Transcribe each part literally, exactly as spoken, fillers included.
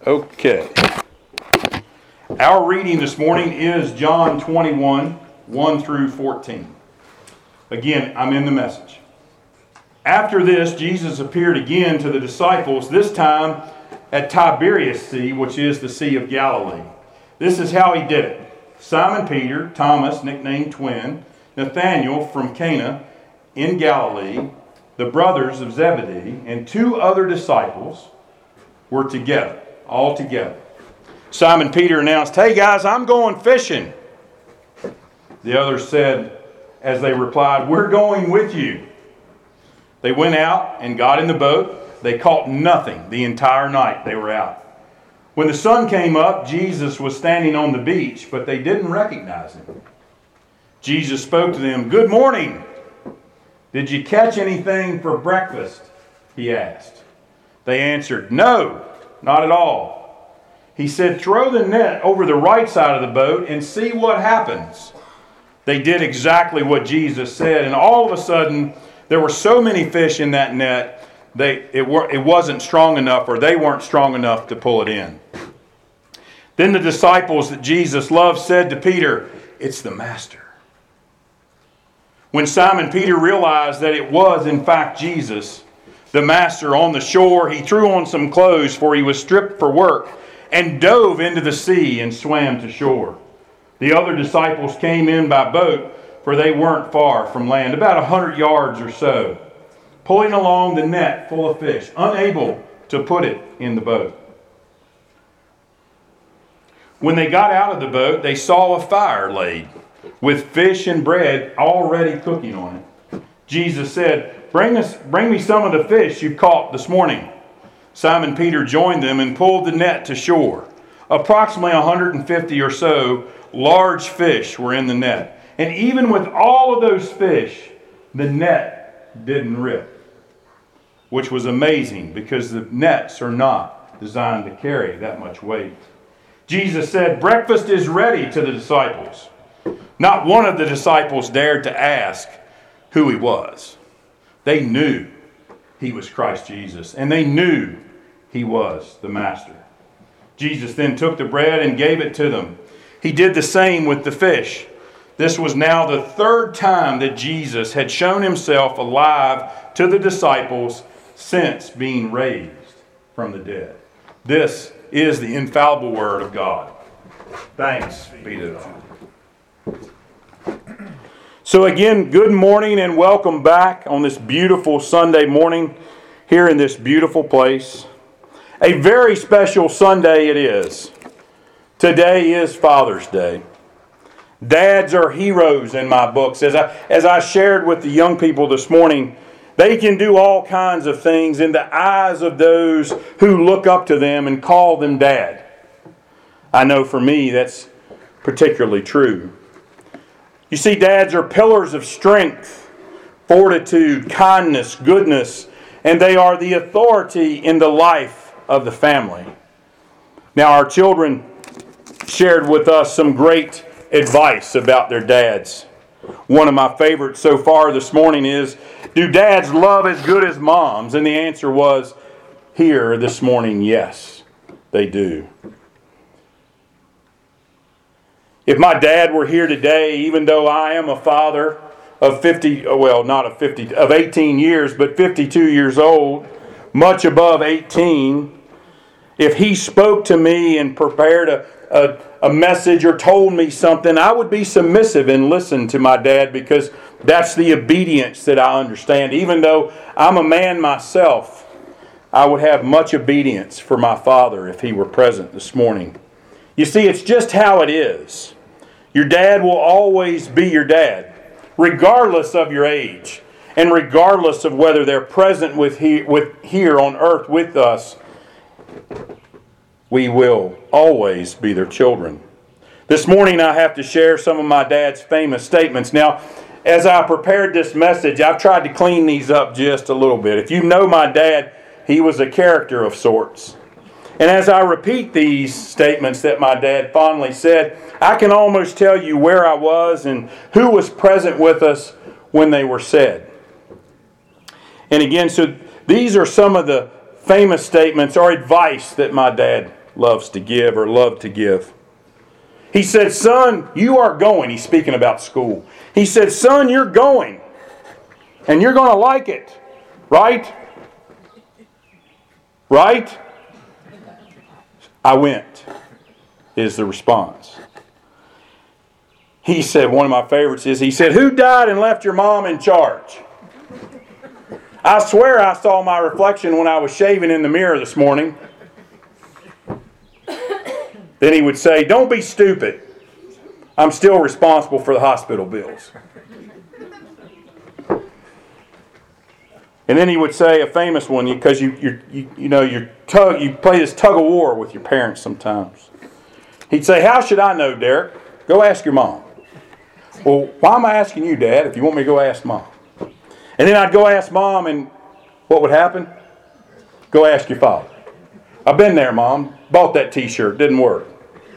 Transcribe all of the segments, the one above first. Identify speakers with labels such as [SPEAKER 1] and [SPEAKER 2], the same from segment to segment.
[SPEAKER 1] Okay. Our reading this morning is John twenty-one, one through fourteen. Again, I'm in the Message. After this, Jesus appeared again to the disciples, this time at Tiberias Sea, which is the Sea of Galilee. This is how he did it. Simon Peter, Thomas, nicknamed Twin, Nathanael from Cana in Galilee, the brothers of Zebedee, and two other disciples were together, all together. Simon Peter announced, "Hey guys, I'm going fishing." The others said, as they replied, "We're going with you." They went out and got in the boat. They caught nothing the entire night they were out. When the sun came up, Jesus was standing on the beach, but they didn't recognize him. Jesus spoke to them, "Good morning. Did you catch anything for breakfast?" he asked. They answered, "No, not at all." He said, "Throw the net over the right side of the boat and see what happens." They did exactly what Jesus said, and all of a sudden, there were so many fish in that net, they it, were, it wasn't strong enough, or they weren't strong enough to pull it in. Then the disciples that Jesus loved said to Peter, "It's the Master." When Simon Peter realized that it was in fact Jesus, the Master, on the shore, he threw on some clothes, for he was stripped for work, and dove into the sea and swam to shore. The other disciples came in by boat, for they weren't far from land, about a hundred yards or so, pulling along the net full of fish, unable to put it in the boat. When they got out of the boat, they saw a fire laid, with fish and bread already cooking on it. Jesus said, Bring us, bring me some of the fish you caught this morning." Simon Peter joined them and pulled the net to shore. Approximately one hundred fifty or so large fish were in the net. And even with all of those fish, the net didn't rip, which was amazing because the nets are not designed to carry that much weight. Jesus said, "Breakfast is ready," to the disciples. Not one of the disciples dared to ask who he was. They knew he was Christ Jesus, and they knew he was the Master. Jesus then took the bread and gave it to them. He did the same with the fish. This was now the third time that Jesus had shown himself alive to the disciples since being raised from the dead. This is the infallible Word of God. Thanks be to God. So again, good morning and welcome back on this beautiful Sunday morning here in this beautiful place. A very special Sunday it is. Today is Father's Day. Dads are heroes in my books. As I, as I shared with the young people this morning, they can do all kinds of things in the eyes of those who look up to them and call them dad. I know for me that's particularly true. You see, dads are pillars of strength, fortitude, kindness, goodness, and they are the authority in the life of the family. Now, our children shared with us some great advice about their dads. One of my favorites so far this morning is, do dads love as good as moms? And the answer was, here this morning, yes, they do. If my dad were here today, even though I am a father of fifty, well, not of fifty, of eighteen years, but fifty-two years old, much above eighteen, if he spoke to me and prepared a, a, a message or told me something, I would be submissive and listen to my dad because that's the obedience that I understand. Even though I'm a man myself, I would have much obedience for my father if he were present this morning. You see, it's just how it is. Your dad will always be your dad, regardless of your age, and regardless of whether they're present with here, with here on earth with us. We will always be their children. This morning I have to share some of my dad's famous statements. Now, as I prepared this message, I've tried to clean these up just a little bit. If you know my dad, he was a character of sorts. And as I repeat these statements that my dad fondly said, I can almost tell you where I was and who was present with us when they were said. And again, so these are some of the famous statements or advice that my dad loves to give or loved to give. He said, son, you are going. He's speaking about school. He said, son, you're going. And you're going to like it. Right? Right? I went, is the response. He said, one of my favorites is, he said, who died and left your mom in charge? I swear I saw my reflection when I was shaving in the mirror this morning. Then he would say, don't be stupid. I'm still responsible for the hospital bills. And then he would say a famous one, because you you you, you know you tug you play this tug of war with your parents sometimes. He'd say, how should I know, Derek? Go ask your mom. Well, why am I asking you, Dad, if you want me to go ask Mom? And then I'd go ask Mom, and what would happen? Go ask your father. I've been there, Mom. Bought that t-shirt. Didn't work.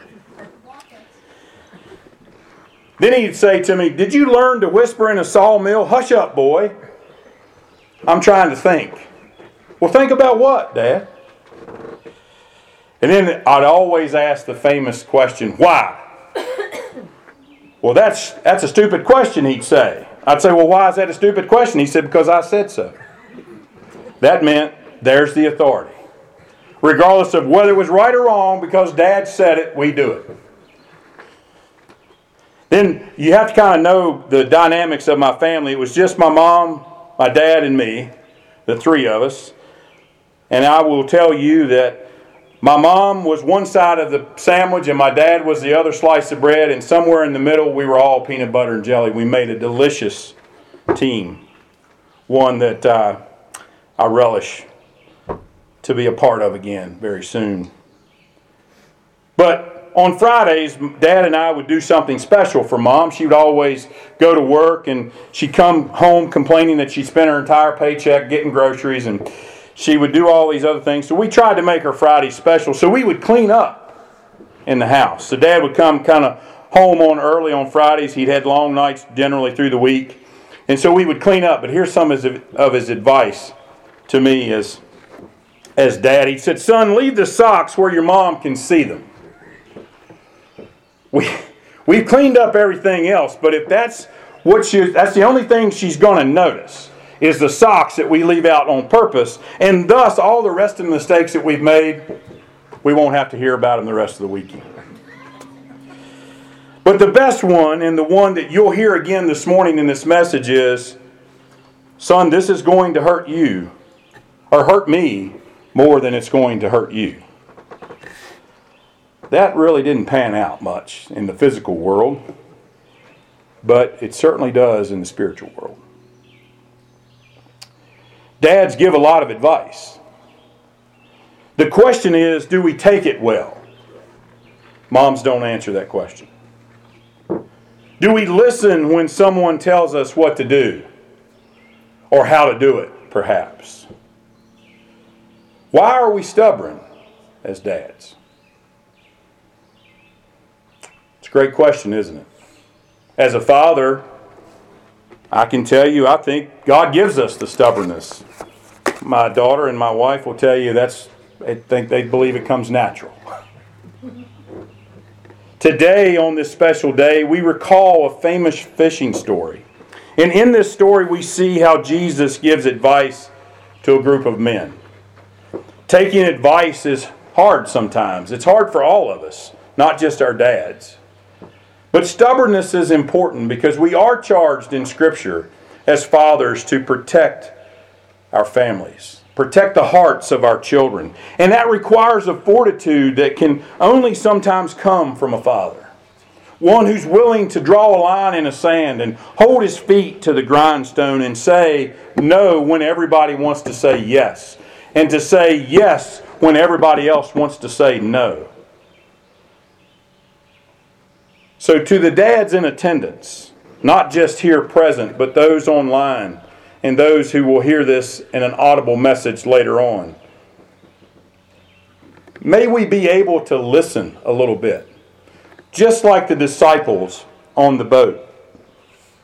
[SPEAKER 1] Then he'd say to me, did you learn to whisper in a sawmill? Hush up, boy. I'm trying to think. Well, think about what, Dad? And then I'd always ask the famous question, why? Well, that's that's a stupid question, he'd say. I'd say, well, why is that a stupid question? He said, because I said so. That meant there's the authority. Regardless of whether it was right or wrong, because Dad said it, we do it. Then you have to kind of know the dynamics of my family. It was just my mom, my dad, and me, the three of us. And I will tell you that my mom was one side of the sandwich and my dad was the other slice of bread, and somewhere in the middle we were all peanut butter and jelly. We made a delicious team, one that uh, I relish to be a part of again very soon. But on Fridays, Dad and I would do something special for Mom. She would always go to work and she'd come home complaining that she spent her entire paycheck getting groceries, and she would do all these other things. So we tried to make her Friday special. So we would clean up in the house. So Dad would come kind of home on early on Fridays. He'd had long nights generally through the week. And so we would clean up. But here's some of his, of his advice to me as, as Dad. He said, son, leave the socks where your mom can see them. We, we've cleaned up everything else, but if that's what she, that's the only thing she's going to notice, is the socks that we leave out on purpose, and thus all the rest of the mistakes that we've made, we won't have to hear about them the rest of the weekend. But the best one, and the one that you'll hear again this morning in this message, is, son, this is going to hurt you, or hurt me, more than it's going to hurt you. That really didn't pan out much in the physical world, but it certainly does in the spiritual world. Dads give a lot of advice. The question is, do we take it well? Moms don't answer that question. Do we listen when someone tells us what to do? Or how to do it, perhaps? Why are we stubborn as dads? It's a great question, isn't it? As a father, I can tell you, I think God gives us the stubbornness. My daughter and my wife will tell you that's, I think they believe it comes natural. Today, on this special day, we recall a famous fishing story. And in this story, we see how Jesus gives advice to a group of men. Taking advice is hard sometimes. It's hard for all of us, not just our dads. But stubbornness is important because we are charged in Scripture as fathers to protect our families, protect the hearts of our children. And that requires a fortitude that can only sometimes come from a father. One who's willing to draw a line in the sand and hold his feet to the grindstone and say no when everybody wants to say yes. And to say yes when everybody else wants to say no. So to the dads in attendance, not just here present, but those online and those who will hear this in an audible message later on, may we be able to listen a little bit, just like the disciples on the boat.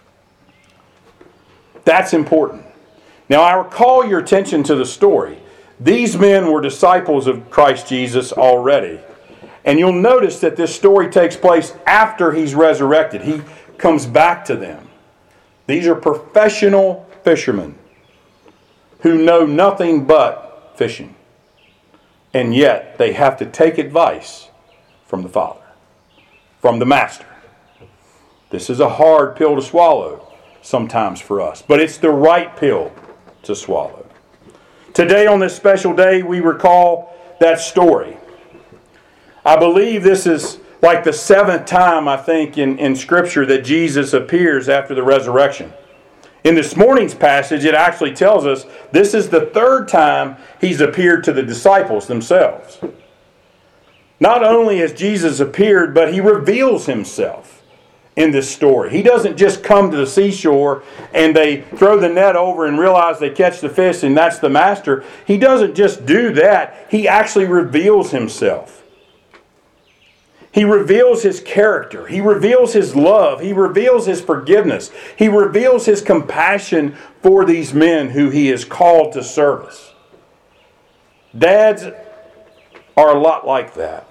[SPEAKER 1] That's important. Now I call your attention to the story. These men were disciples of Christ Jesus already. And you'll notice that this story takes place after he's resurrected. He comes back to them. These are professional fishermen who know nothing but fishing. And yet they have to take advice from the Father, from the Master. This is a hard pill to swallow sometimes for us, but it's the right pill to swallow. Today on this special day, we recall that story. I believe this is like the seventh time, I think, in, in Scripture that Jesus appears after the resurrection. In this morning's passage, it actually tells us this is the third time he's appeared to the disciples themselves. Not only has Jesus appeared, but he reveals himself in this story. He doesn't just come to the seashore and they throw the net over and realize they catch the fish and that's the master. He doesn't just do that. He actually reveals himself. He reveals his character. He reveals his love. He reveals his forgiveness. He reveals his compassion for these men who he is called to service. Dads are a lot like that.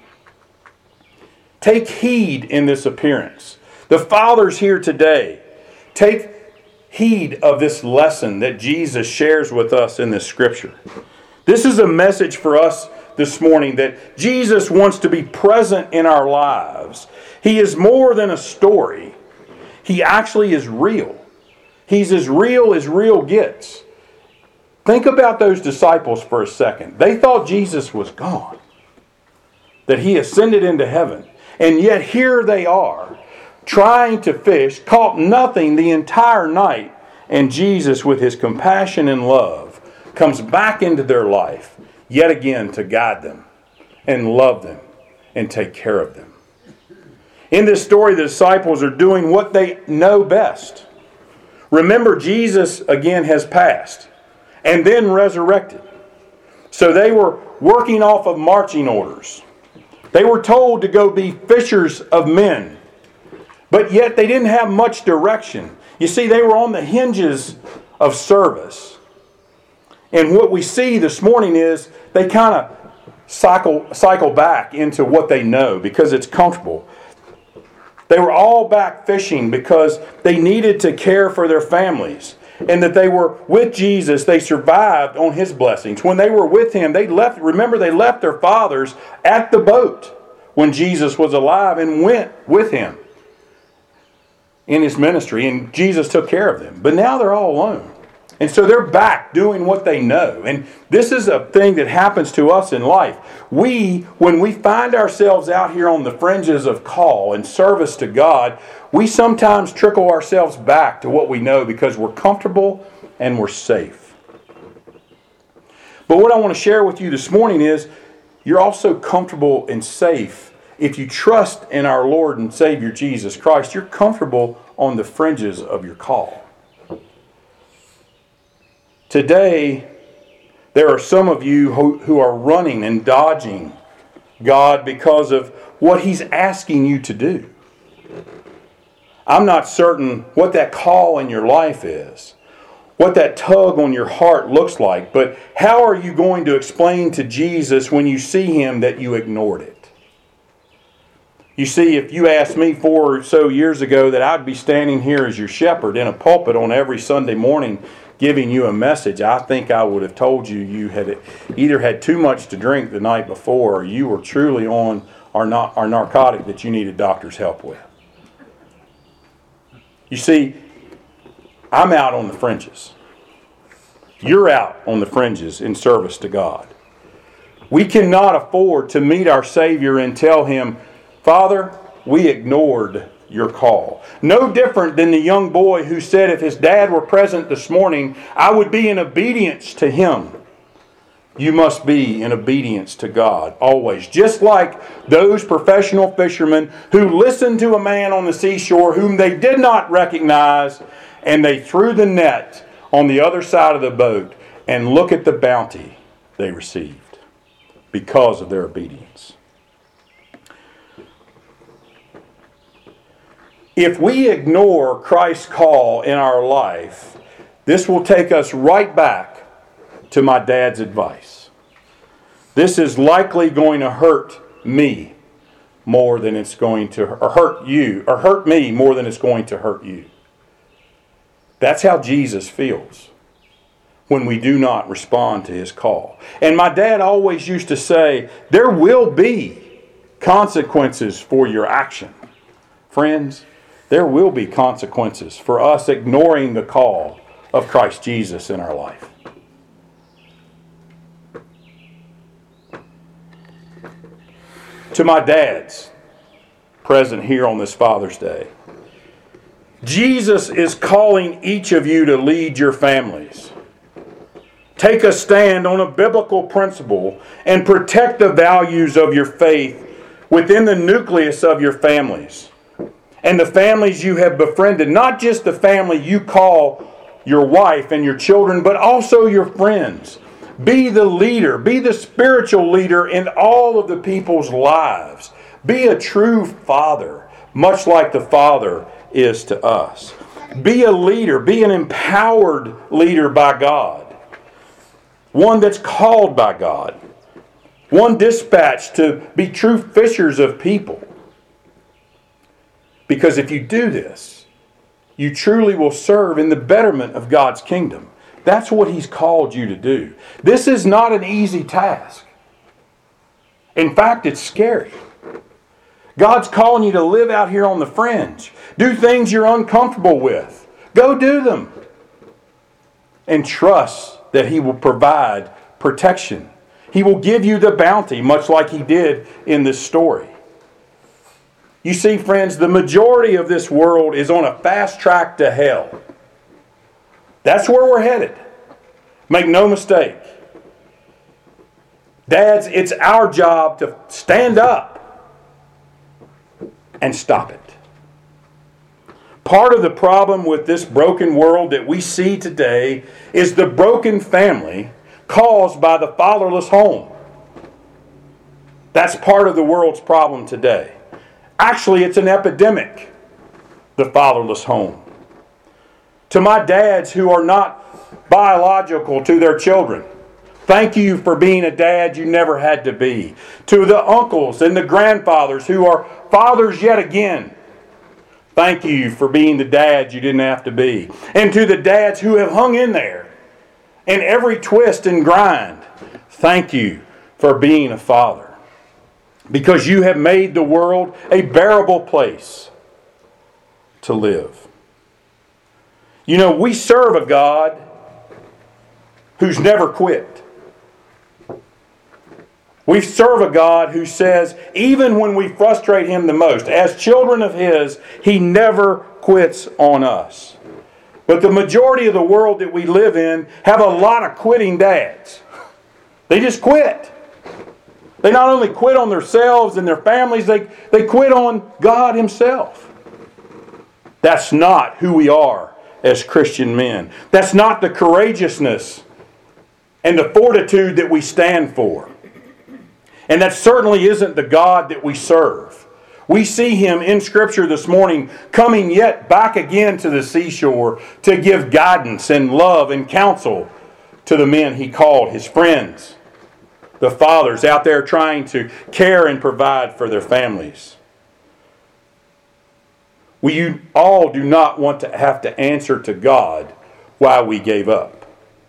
[SPEAKER 1] Take heed in this appearance. The fathers here today, take heed of this lesson that Jesus shares with us in this scripture. This is a message for us this morning that Jesus wants to be present in our lives. He is more than a story. He actually is real. He's as real as real gets. Think about those disciples for a second. They thought Jesus was gone, that he ascended into heaven. And yet here they are, trying to fish, caught nothing the entire night. And Jesus, with his compassion and love, comes back into their life yet again to guide them and love them and take care of them. In this story, the disciples are doing what they know best. Remember, Jesus again has passed and then resurrected. So they were working off of marching orders. They were told to go be fishers of men. But yet they didn't have much direction. You see, they were on the hinges of service. And what we see this morning is they kind of cycle, cycle back into what they know because it's comfortable. They were all back fishing because they needed to care for their families. And that they were with Jesus, they survived on his blessings. When they were with him, they left, remember they left their fathers at the boat when Jesus was alive and went with him in his ministry. And Jesus took care of them. But now they're all alone. And so they're back doing what they know. And this is a thing that happens to us in life. We, when we find ourselves out here on the fringes of call and service to God, we sometimes trickle ourselves back to what we know because we're comfortable and we're safe. But what I want to share with you this morning is you're also comfortable and safe if you trust in our Lord and Savior Jesus Christ. You're comfortable on the fringes of your call. Today, there are some of you who, who are running and dodging God because of what he's asking you to do. I'm not certain what that call in your life is, what that tug on your heart looks like, but how are you going to explain to Jesus when you see him that you ignored it? You see, if you asked me four or so years ago that I'd be standing here as your shepherd in a pulpit on every Sunday morning giving you a message, I think I would have told you you had either had too much to drink the night before or you were truly on our, not, our narcotic that you needed doctor's help with. You see, I'm out on the fringes. You're out on the fringes in service to God. We cannot afford to meet our Savior and tell him, Father, we ignored your call. No different than the young boy who said if his dad were present this morning, I would be in obedience to him. You must be in obedience to God always. Just like those professional fishermen who listened to a man on the seashore whom they did not recognize, and they threw the net on the other side of the boat, and look at the bounty they received because of their obedience. If we ignore Christ's call in our life, this will take us right back to my dad's advice. This is likely going to hurt me more than it's going to or hurt you, or hurt me more than it's going to hurt you. That's how Jesus feels when we do not respond to His call. And my dad always used to say, there will be consequences for your action. Friends, there will be consequences for us ignoring the call of Christ Jesus in our life. To my dads present here on this Father's Day, Jesus is calling each of you to lead your families. Take a stand on a biblical principle and protect the values of your faith within the nucleus of your families and the families you have befriended. Not just the family you call your wife and your children, but also your friends. Be the leader. Be the spiritual leader in all of the people's lives. Be a true father, much like the Father is to us. Be a leader. Be an empowered leader by God. One that's called by God. One dispatched to be true fishers of people. Because if you do this, you truly will serve in the betterment of God's kingdom. That's what He's called you to do. This is not an easy task. In fact, it's scary. God's calling you to live out here on the fringe. Do things you're uncomfortable with. Go do them. And trust that He will provide protection. He will give you the bounty, much like He did in this story. You see, friends, the majority of this world is on a fast track to hell. That's where we're headed. Make no mistake. Dads, it's our job to stand up and stop it. Part of the problem with this broken world that we see today is the broken family caused by the fatherless home. That's part of the world's problem today. Actually, it's an epidemic, the fatherless home. To my dads who are not biological to their children, thank you for being a dad you never had to be. To the uncles and the grandfathers who are fathers yet again, thank you for being the dad you didn't have to be. And to the dads who have hung in there in every twist and grind, thank you for being a father. Because you have made the world a bearable place to live. You know, we serve a God who's never quit. We serve a God who says, even when we frustrate Him the most, as children of His, He never quits on us. But the majority of the world that we live in have a lot of quitting dads. They just quit. They not only quit on themselves and their families, they, they quit on God Himself. That's not who we are as Christian men. That's not the courageousness and the fortitude that we stand for. And that certainly isn't the God that we serve. We see Him in Scripture this morning coming yet back again to the seashore to give guidance and love and counsel to the men He called His friends. The fathers out there trying to care and provide for their families. We all do not want to have to answer to God why we gave up.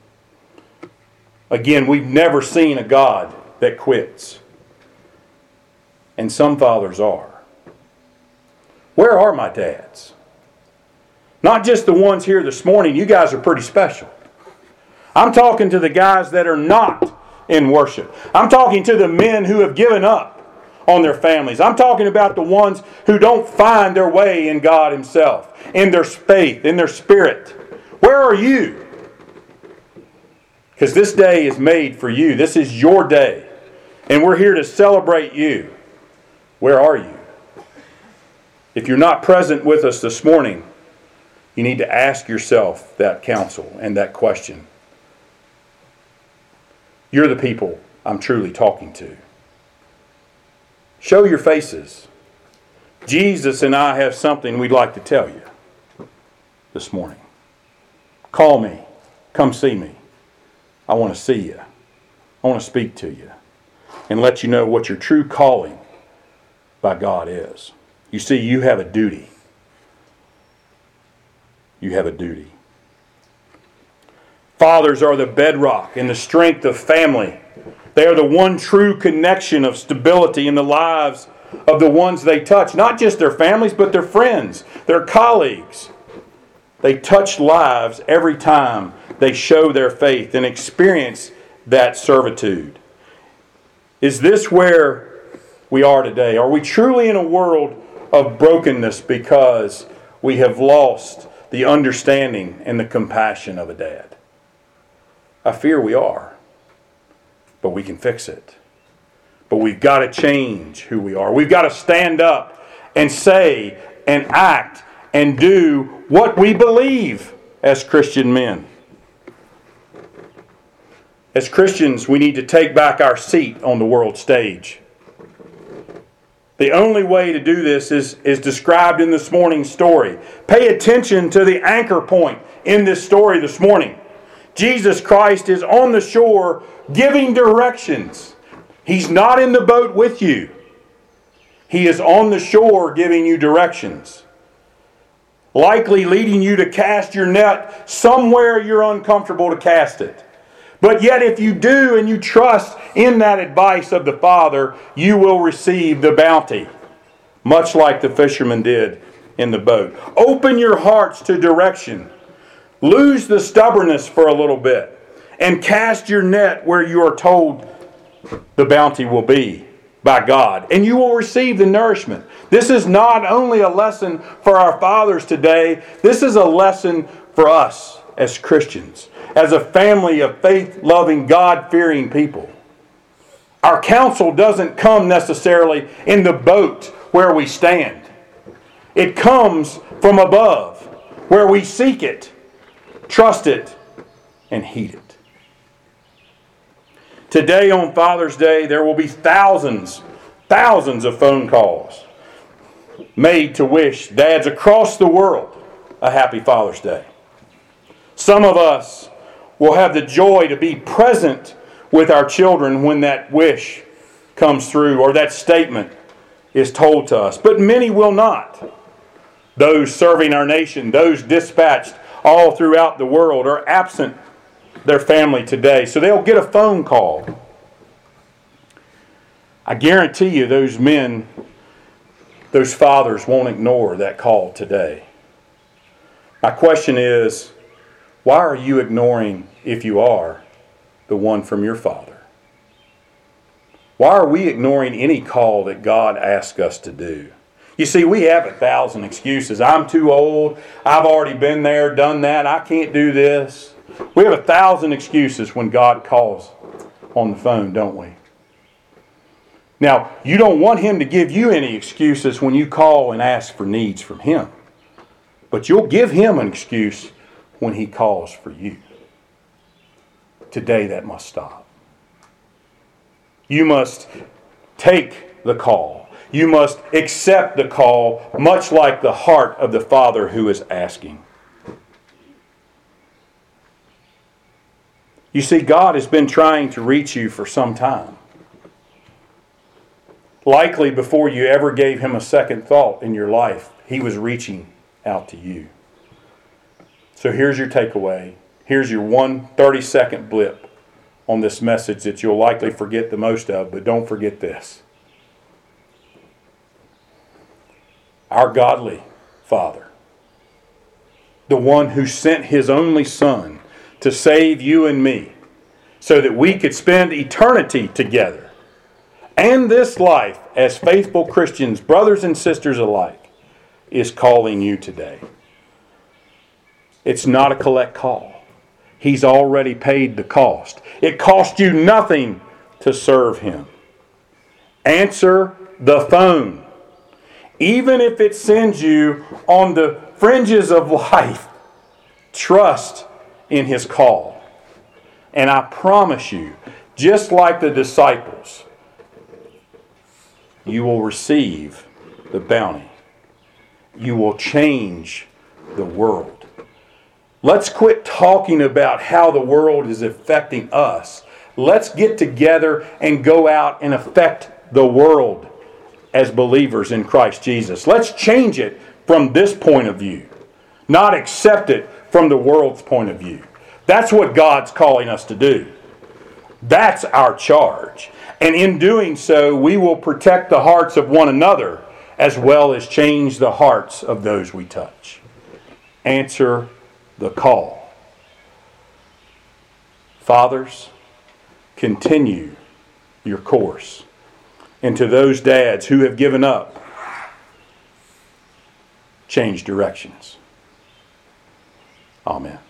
[SPEAKER 1] Again, we've never seen a God that quits. And some fathers are. Where are my dads? Not just the ones here this morning. You guys are pretty special. I'm talking to the guys that are not in worship. I'm talking to the men who have given up on their families. I'm talking about the ones who don't find their way in God Himself, in their faith, in their spirit. Where are you? Because this day is made for you. This is your day. And we're here to celebrate you. Where are you? If you're not present with us this morning, you need to ask yourself that counsel and that question. You're the people I'm truly talking to. Show your faces. Jesus and I have something we'd like to tell you this morning. Call me. Come see me. I want to see you. I want to speak to you and let you know what your true calling by God is. You see, you have a duty. You have a duty. Fathers are the bedrock and the strength of family. They are the one true connection of stability in the lives of the ones they touch. Not just their families, but their friends, their colleagues. They touch lives every time they show their faith and experience that servitude. Is this where we are today? Are we truly in a world of brokenness because we have lost the understanding and the compassion of a dad? I fear we are. But we can fix it. But we've got to change who we are. We've got to stand up and say and act and do what we believe as Christian men. As Christians, we need to take back our seat on the world stage. The only way to do this is, is described in this morning's story. Pay attention to the anchor point in this story this morning. Jesus Christ is on the shore giving directions. He's not in the boat with you. He is on the shore giving you directions. Likely leading you to cast your net somewhere you're uncomfortable to cast it. But yet if you do and you trust in that advice of the Father, you will receive the bounty. Much like the fisherman did in the boat. Open your hearts to direction. Lose the stubbornness for a little bit. And cast your net where you are told the bounty will be by God. And you will receive the nourishment. This is not only a lesson for our fathers today. This is a lesson for us as Christians. As a family of faith-loving, God-fearing people. Our counsel doesn't come necessarily in the boat where we stand. It comes from above, where we seek it, trust it, and heed it. Today on Father's Day, there will be thousands, thousands of phone calls made to wish dads across the world a happy Father's Day. Some of us will have the joy to be present with our children when that wish comes through or that statement is told to us. But many will not. Those serving our nation, those dispatched all throughout the world are absent their family today. So they'll get a phone call. I guarantee you those men, those fathers won't ignore that call today. My question is, why are you ignoring, if you are, the one from your father? Why are we ignoring any call that God asks us to do? You see, we have a thousand excuses. I'm too old. I've already been there, done that. I can't do this. We have a thousand excuses when God calls on the phone, don't we? Now, you don't want Him to give you any excuses when you call and ask for needs from Him. But you'll give Him an excuse when He calls for you. Today that must stop. You must take the call. You must accept the call, much like the heart of the Father who is asking. You see, God has been trying to reach you for some time. Likely before you ever gave Him a second thought in your life, He was reaching out to you. So here's your takeaway. Here's your one thirty-second blip on this message that you'll likely forget the most of, but don't forget this. Our godly Father, the one who sent His only Son to save you and me so that we could spend eternity together and this life as faithful Christians, brothers and sisters alike, is calling you today. It's not a collect call. He's already paid the cost. It cost you nothing to serve Him. Answer the phone. Even if it sends you on the fringes of life, trust in His call. And I promise you, just like the disciples, you will receive the bounty. You will change the world. Let's quit talking about how the world is affecting us. Let's get together and go out and affect the world as believers in Christ Jesus. Let's change it from this point of view, not accept it from the world's point of view. That's what God's calling us to do. That's our charge. And in doing so, we will protect the hearts of one another as well as change the hearts of those we touch. Answer the call. Fathers, continue your course. And to those dads who have given up, change directions. Amen.